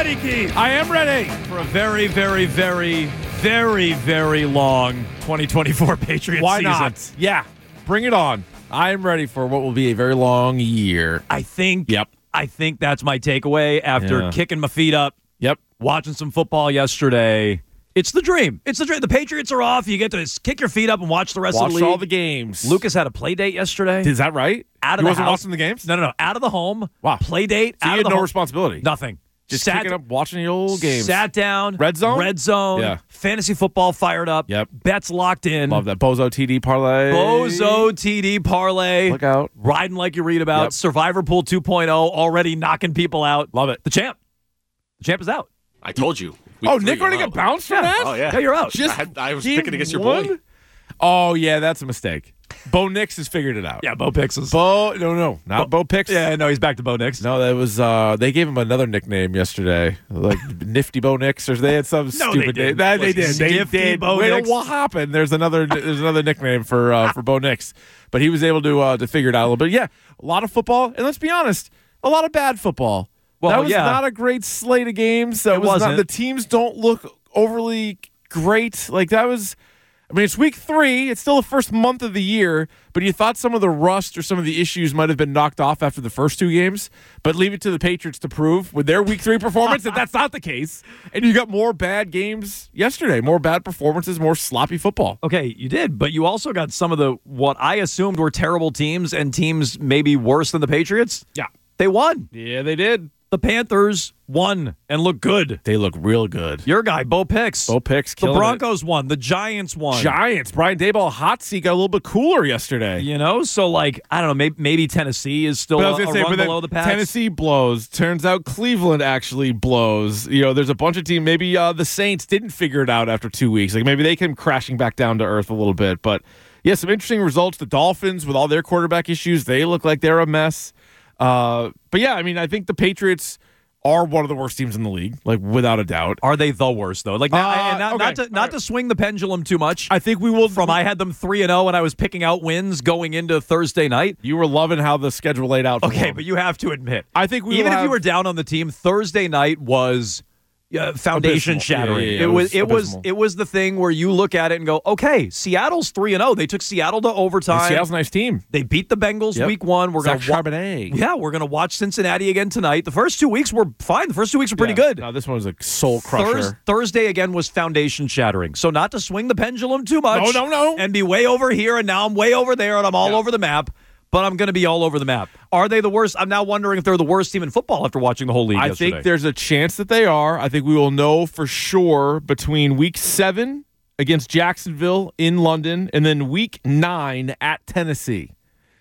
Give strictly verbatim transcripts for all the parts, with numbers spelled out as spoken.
ready, Keith? I am ready For a very, very, very, very, very long twenty twenty-four Patriots Why season. not? Yeah, bring it on. I am ready for what will be a very long year. I think, Yep. I think that's my takeaway after Yeah. kicking my feet up, Yep. watching some football yesterday. It's the dream. It's the dream. The Patriots are off. You get to kick your feet up and watch the rest of Watched the league. all the games. Lucas had a play date yesterday. Is that right? Out of he the wasn't house. watching the games? No, no, no. Out of the home. Wow. Play date. So out you of had the no home. responsibility. Nothing. Just Sat- kicking up, watching the old games. Sat down. Red zone? Red zone. Yeah. Fantasy football fired up. Yep. Bets locked in. Love that. Bozo T D parlay. Bozo T D parlay. Look out. Riding like you read about. Yep. Survivor Pool two point oh already knocking people out. Love it. The champ. The champ is out. I told you. Week Oh, three, Nick already you're got out. bounced for Yeah. that? Oh, yeah. Yeah, you're out. Just I, had, I was game picking against your one? boy. Oh, yeah, that's a mistake. Bo Nix has figured it out. Yeah, Bo Pixels. Bo, no, no, not Bo Pix. Yeah, no, he's back to Bo Nix. No, that was, uh, they gave him another nickname yesterday. Like Nifty Bo Nix, or they had some No, stupid they name. didn't. That they Was did. They Nifty did. Bo Wait, Nix? what happened? There's another, there's another nickname for, uh, for Bo Nix. But he was able to, uh, to figure it out a little bit. Yeah, a lot of football. And let's be honest, a lot of bad football. Well, that was yeah. not a great slate of games. That It was not, wasn't. the teams don't look overly great. Like that was, I mean, it's week three. It's still the first month of the year, but you thought some of the rust or some of the issues might have been knocked off after the first two games. But leave it to the Patriots to prove with their week three performance that that's not the case. And you got more bad games yesterday, more bad performances, more sloppy football. Okay, you did, but you also got some of the what I assumed were terrible teams and teams maybe worse than the Patriots. Yeah. They won. Yeah, they did. The Panthers won and looked good. They look real good. Your guy, Bo Pix. Bo Pix The killing Broncos won. The Giants won. it. Giants. Brian Daboll hot seat got a little bit cooler yesterday. You know, so like I don't know, maybe, maybe Tennessee is still But I a, was a gonna say, run but then below the Pats. Tennessee blows. Turns out Cleveland actually blows. You know, there's a bunch of teams. Maybe uh, the Saints didn't figure it out after two weeks. Like maybe they came crashing back down to earth a little bit. But yeah, some interesting results. The Dolphins, with all their quarterback issues, they look like they're a mess. Uh, but yeah, I mean, I think the Patriots are one of the worst teams in the league, like without a doubt. Are they the worst though? Like not, Uh, and not, okay. not to not to swing the pendulum too much. I think we will. From I had them three and zero, and I was picking out wins going into Thursday night. You were loving how the schedule laid out. For Okay, them. but you have to admit, I think we even will if have- you were down on the team, Thursday night was uh, foundation Abysmal. shattering. Yeah, yeah, yeah. It It was was it was abysmal. it was the thing where you look at it and go, okay, Seattle's three and zero. They took Seattle to overtime. Seattle's a nice team. They beat the Bengals Yep. week one. We're Zach gonna wa- Charbonnet. yeah, we're gonna watch Cincinnati again tonight. The first two weeks were fine. The first two weeks were pretty Yeah. good. No, this one was a soul crusher. Thurs- Thursday again was foundation shattering. So not to swing the pendulum too much. No, no, no. And be way over here and now I'm way over there and I'm all Yeah. over the map. But I'm going to be all over the map. Are they the worst? I'm now wondering if they're the worst team in football after watching the whole league I yesterday. think there's a chance that they are. I think we will know for sure between week seven against Jacksonville in London and then week nine at Tennessee.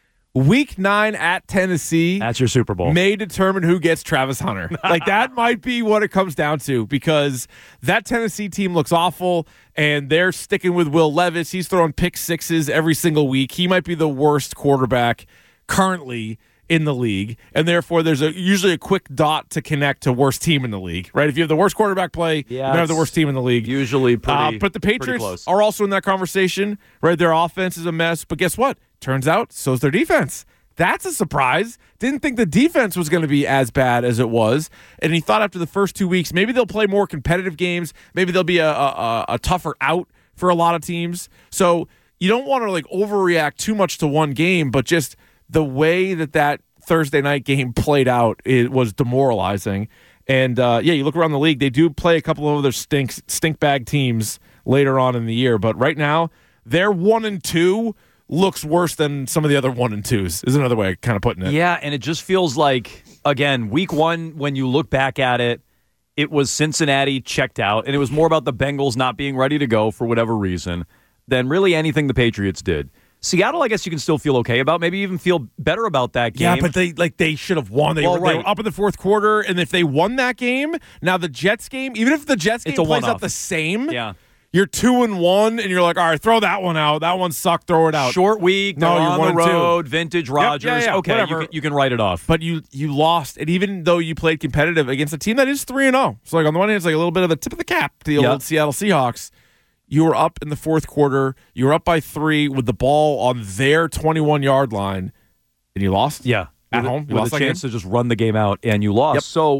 Week nine at Tennessee That's your Super Bowl. may determine who gets Travis Hunter. Like that might be what it comes down to because that Tennessee team looks awful and they're sticking with Will Levis. He's throwing pick sixes every single week. He might be the worst quarterback currently in the league, and therefore there's a usually a quick dot to connect to worst team in the league, right? If you have the worst quarterback play, Yeah, you have the it's worst team in the league. Usually pretty Uh, but the pretty Patriots close. are also in that conversation, right? Their offense is a mess, but guess what? Turns out so's their defense. That's a surprise. Didn't think the defense was going to be as bad as it was. And he thought after the first two weeks, maybe they'll play more competitive games. Maybe there'll be a, a, a tougher out for a lot of teams. So you don't want to like overreact too much to one game, but just the way that that Thursday night game played out, it was demoralizing. And uh, yeah, you look around the league, they do play a couple of other stink, stink bag teams later on in the year. But right now, they're one and two. Looks worse than some of the other one and twos is another way of kind of putting it. Yeah, and it just feels like, again, week one, when you look back at it, it was Cincinnati checked out, and it was more about the Bengals not being ready to go for whatever reason than really anything the Patriots did. Seattle, I guess you can still feel okay about, maybe even feel better about that game. Yeah, but they like they should have won. They, Well, were, they right. were up in the fourth quarter, and if they won that game, now the Jets game, even if the Jets game It's a plays one-off. out the same, Yeah. you're two and one, and you're like, all right, throw that one out. That one sucked. Throw it out. Short week, No, they're you're on one the and two. road, vintage Rodgers. yeah, yeah, okay, you whatever. can, you can write it off. But you you lost, and even though you played competitive against a team that is three and zero, so like on the one hand, it's like a little bit of a tip of the cap to the Yep. old Seattle Seahawks. You were up in the fourth quarter. You were up by three with the ball on their twenty-one yard line, and you lost. Yeah. At with, home? You with lost a that chance game? to just run the game out, and you lost. Yep. So,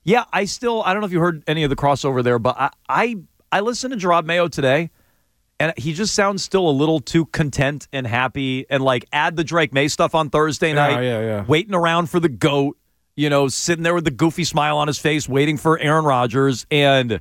Yeah, I still, I don't know if you heard any of the crossover there, but I, I, I listened to Gerard Mayo today, and he just sounds still a little too content and happy, and like add the Drake May stuff on Thursday night, yeah, yeah, yeah. waiting around for the GOAT, you know, sitting there with the goofy smile on his face, waiting for Aaron Rodgers, and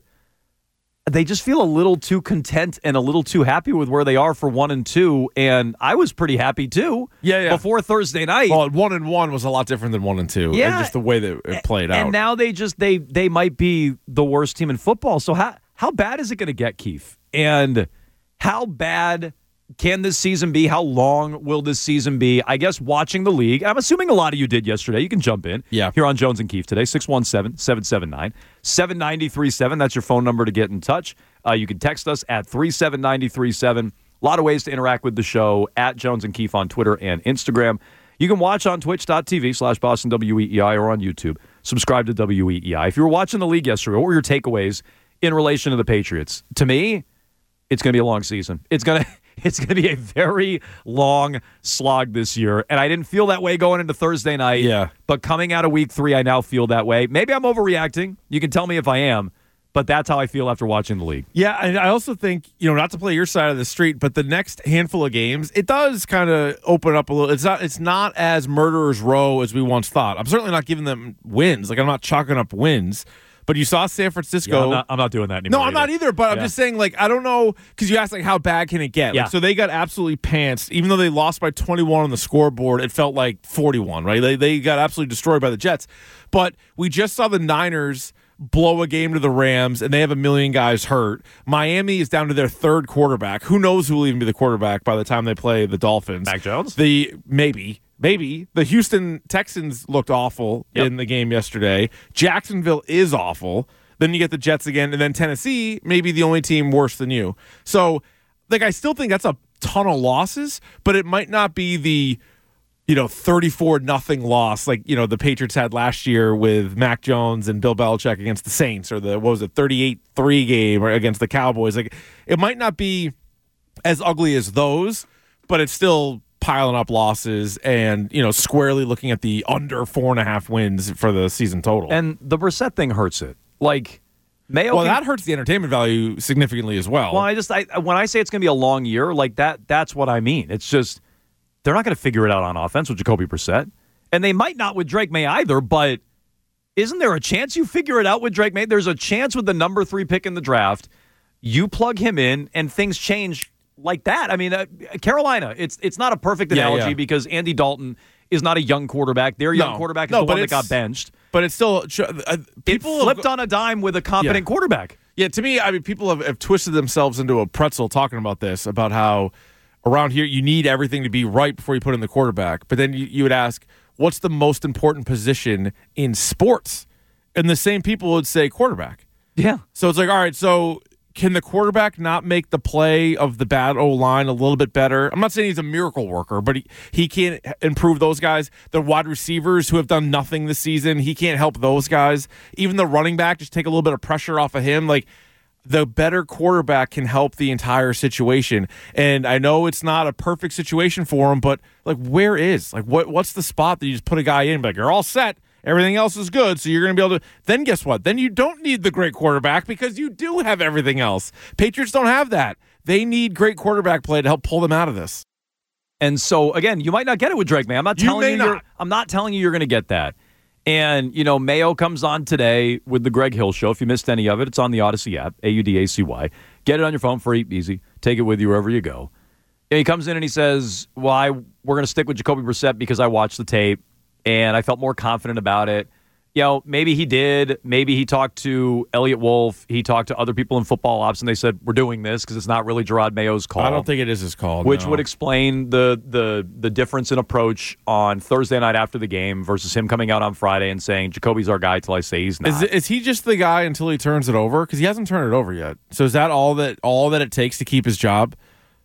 they just feel a little too content and a little too happy with where they are for one and two, and I was pretty happy too. Yeah, yeah. Before Thursday night. Well, one and one was a lot different than one and two. Yeah. And just the way that it played out. And now they just they they might be the worst team in football. So how how bad is it going to get, Keith? And how bad can this season be? How long will this season be? I guess watching the league, I'm assuming a lot of you did yesterday. You can jump in yeah. here on Jones and Keith today, six one seven, seven seven nine, seven nine three seven. That's your phone number to get in touch. Uh, you can text us at three seven nine three seven. A lot of ways to interact with the show, at Jones and Keith on Twitter and Instagram. You can watch on twitch.tv slash Boston W E E I or on YouTube. Subscribe to W E E I. If you were watching the league yesterday, what were your takeaways in relation to the Patriots? To me, it's going to be a long season. It's going to it's going to be a very long slog this year, and I didn't feel that way going into Thursday night. Yeah. But coming out of week three, I now feel that way. Maybe I'm overreacting. You can tell me if I am, but that's how I feel after watching the league. Yeah, and I also think, you know, not to play your side of the street, but the next handful of games, it does kind of open up a little. It's not it's not as murderer's row as we once thought. I'm certainly not giving them wins. Like, I'm not chalking up wins. But you saw San Francisco. Yeah, I'm, not, I'm not doing that anymore. No, I'm either. not either. But yeah. I'm just saying, like, I don't know, because you asked, like, how bad can it get? Yeah. Like, so they got absolutely pantsed. Even though they lost by twenty-one on the scoreboard, it felt like forty-one, right? They, they got absolutely destroyed by the Jets. But we just saw the Niners blow a game to the Rams, and they have a million guys hurt. Miami is down to their third quarterback. Who knows who will even be the quarterback by the time they play the Dolphins? Mac Jones? The maybe. Maybe. The Houston Texans looked awful yep. in the game yesterday. Jacksonville is awful. Then you get the Jets again, and then Tennessee, maybe the only team worse than you. So, like, I still think that's a ton of losses, but it might not be the, you know, thirty-four nothing loss like, you know, the Patriots had last year with Mac Jones and Bill Belichick against the Saints, or the, what was it, thirty-eight three game or against the Cowboys. Like, it might not be as ugly as those, but it's still piling up losses and, you know, squarely looking at the under four and a half wins for the season total. And the Brissett thing hurts it. Like, Mayo. Well, can, that hurts the entertainment value significantly as well. Well, I just, I when I say it's going to be a long year, like that, that's what I mean. It's just, they're not going to figure it out on offense with Jacoby Brissett. And they might not with Drake May either, but isn't there a chance you figure it out with Drake May? There's a chance with the number three pick in the draft, you plug him in and things change like that. I mean, uh, Carolina, it's it's not a perfect analogy yeah, yeah. because Andy Dalton is not a young quarterback. Their young no, quarterback is no, the one that it's, got benched. But it's still uh, people it flipped have, on a dime with a competent yeah. quarterback. Yeah, to me, I mean, people have, have twisted themselves into a pretzel talking about this, about how around here you need everything to be right before you put in the quarterback. But then you, you would ask, what's the most important position in sports? And the same people would say quarterback. Yeah. So it's like, all right, so can the quarterback not make the play of the bad O-line a little bit better? I'm not saying he's a miracle worker, but he, he can't improve those guys. The wide receivers who have done nothing this season, he can't help those guys. Even the running back, just take a little bit of pressure off of him. Like, the better quarterback can help the entire situation. And I know it's not a perfect situation for him, but, like, where is? Like, what what's the spot that you just put a guy in? Like, you're all set. Everything else is good, so you're going to be able to... Then guess what? Then you don't need the great quarterback because you do have everything else. Patriots don't have that. They need great quarterback play to help pull them out of this. And so, again, you might not get it with Drake May. I'm not You telling may you. not. You're, I'm not telling you you're going to get that. And, you know, Mayo comes on today with the Greg Hill Show. If you missed any of it, it's on the Odyssey app, A U D A C Y. Get it on your phone, free, easy. Take it with you wherever you go. And he comes in and he says, well, I, we're going to stick with Jacoby Brissett because I watched the tape and I felt more confident about it. You know, maybe he did. Maybe he talked to Elliot Wolf. He talked to other people in football ops, and they said, we're doing this because it's not really Gerard Mayo's call. I don't think it is his call, Which no. would explain the, the the difference in approach on Thursday night after the game versus him coming out on Friday and saying, Jacoby's our guy till I say he's not. Is, is he just the guy until he turns it over? Because he hasn't turned it over yet. So is that all that all that it takes to keep his job?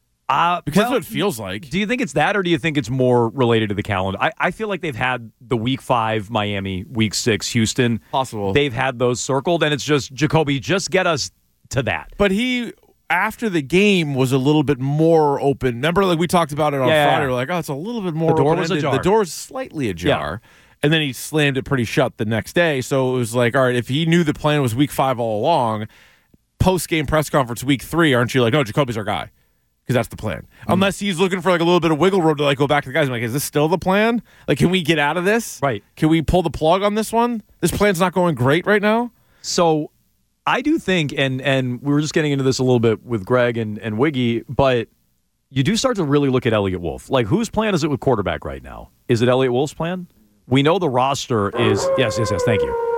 Uh, Because well, that's what it feels like. Do you think it's that, or do you think it's more related to the calendar? I, I feel like they've had the week five Miami, week six Houston. Possible. They've had those circled, and it's just, Jacoby, just get us to that. But he, after the game, was a little bit more open. Remember, like we talked about it on Yeah. Friday. We're like, oh, it's a little bit more The door was open-ended. ajar. The door's slightly ajar. And then he slammed it pretty shut the next day. So it was like, all right, if he knew the plan was week five all along, post-game press conference week three, aren't you like, no, Jacoby's our guy? Because that's the plan. Mm. Unless he's looking for like a little bit of wiggle room to like go back to the guys. I'm like, is this still the plan? Like, can we get out of this? Right. Can we pull the plug on this one? This plan's not going great right now. So I do think, and and we were just getting into this a little bit with Greg and, and Wiggy, but you do start to really look at Elliott Wolf. Like, whose plan is it with quarterback right now? Is it Elliott Wolf's plan? We know the roster is, yes, yes, yes, thank you.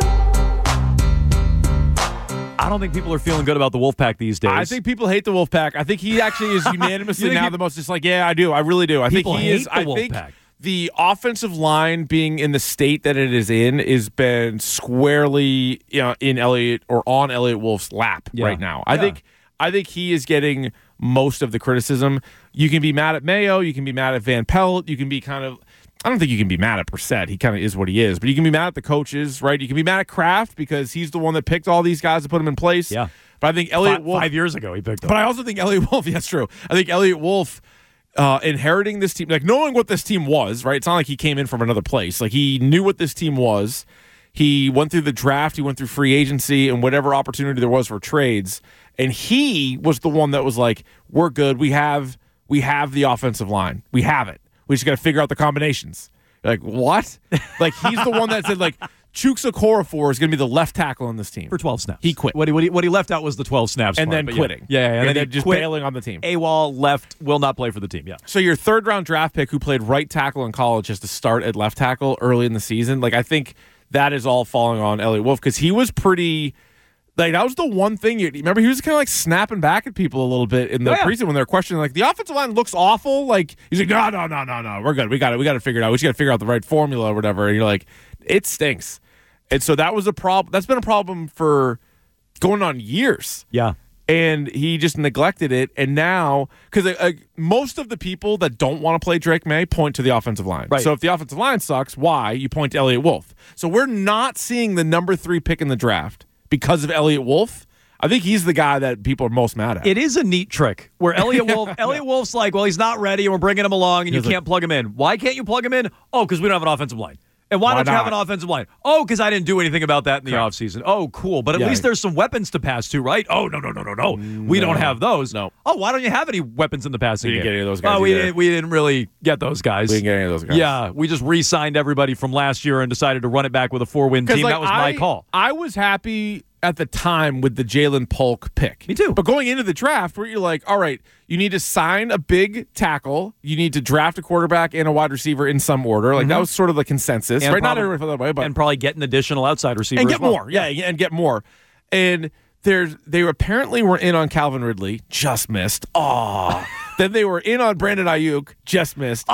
I don't think people are feeling good about the Wolfpack these days. I think people hate the Wolfpack. I think he actually is unanimously now he, the most. Just like, yeah, I do. I really do. I think he hate is. The I Wolfpack. think the offensive line being in the state that it is in has been squarely, you know, in Elliott or on Elliott Wolf's lap yeah. right now. I yeah. think. I think he is getting most of the criticism. You can be mad at Mayo. You can be mad at Van Pelt. You can be kind of. I don't think you can be mad at Brissett. He kind of is what he is. But you can be mad at the coaches, right? You can be mad at Kraft because he's the one that picked all these guys to put him in place. Yeah. But I think Elliott five, Wolf. Five years ago, he picked them. But I also think Elliott Wolf. Yeah, that's true. I think Elliott Wolf uh, inheriting this team, like knowing what this team was, right? It's not like he came in from another place. Like he knew what this team was. He went through the draft. He went through free agency and whatever opportunity there was for trades. And he was the one that was like, "We're good. We have we have the offensive line. We have it. We just got to figure out the combinations." You're like, what? Like he's the one that said like Chuks Okorafor is going to be the left tackle on this team for twelve snaps. He quit. What he, what he, what he left out was the twelve snaps, and part, then quitting. Yeah, yeah, yeah. and, and then, then then just quit. bailing on the team. AWOL left, will not play for the team. Yeah. So your third round draft pick, who played right tackle in college, has to start at left tackle early in the season. Like I think that is all falling on Elliott Wolf because he was pretty. Like that was the one thing you remember. He was kind of like snapping back at people a little bit in the oh, yeah. preseason when they're questioning like the offensive line looks awful. Like he's like, no, no, no, no, no, we're good. We got it. We got to figure it out. We just got to figure out the right formula or whatever. And you're like, it stinks. And so that was a problem. That's been a problem for going on years. Yeah. And he just neglected it. And now, because uh, uh, most of the people that don't want to play Drake May point to the offensive line. Right. So if the offensive line sucks, why? You point to Elliott Wolf. So we're not seeing the number three pick in the draft because of Elliott Wolf. I think he's the guy that people are most mad at. It is a neat trick where Elliott Wolf, Elliott Wolf's like, well, he's not ready, and we're bringing him along, and you He's can't like, plug him in. Why can't you plug him in? Oh, because we don't have an offensive line. And why, Why don't you have not? an offensive line? Oh, because I didn't do anything about that in the Correct. offseason. Oh, cool. But at Yeah. least there's some weapons to pass to, right? Oh, no, no, no, no, no. We No. don't have those. No. Oh, why don't you have any weapons in the passing We didn't game? get any of those guys Oh, we either. didn't, we didn't really get those guys. We didn't get any of those guys. Yeah, we just re-signed everybody from last year and decided to run it back with a four-win team. Like, that was my I, call. I was happy at the time with the Jalen Polk pick. Me too. But going into the draft, where you're like, all right, you need to sign a big tackle, you need to draft a quarterback and a wide receiver in some order. Like Mm-hmm. that was sort of the consensus. And right? Not probably- everybody felt that way, but and probably get an additional outside receiver and as get well. more. Yeah, yeah, and get more. And there's they apparently were in on Calvin Ridley, just missed. Aw. Then they were in on Brandon Ayuk, just missed.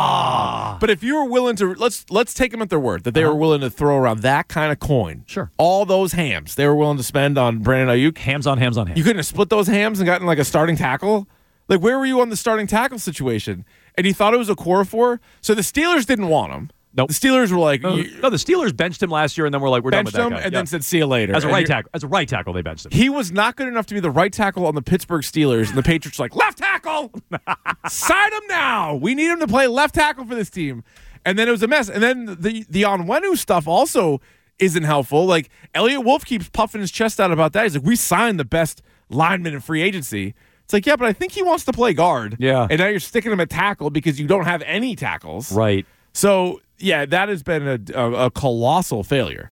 Ah. But if you were willing to let's let's take them at their word that they Uh-huh. were willing to throw around that kind of coin. Sure. All those hams they were willing to spend on Brandon Ayuk. Hams on hams on hams. You couldn't have split those hams and gotten like a starting tackle? Like where were you on the starting tackle situation? And you thought it was a Okorafor? So the Steelers didn't want him. Nope. The Steelers were like No, you no, the Steelers benched him last year, and then we're like, we're done benched with that him guy. and Yeah. then said see you later. As a And right you're- tackle, as a right tackle, they benched him. He was not good enough to be the right tackle on the Pittsburgh Steelers, and the Patriots were like, left tackle! Sign him now! We need him to play left tackle for this team. And then it was a mess. And then the, the Onwenu stuff also isn't helpful. Like, Elliott Wolf keeps puffing his chest out about that. He's like, we signed the best lineman in free agency. It's like, yeah, but I think he wants to play guard. Yeah. And now you're sticking him at tackle because you don't have any tackles. Right. So, yeah, that has been a, a, a colossal failure.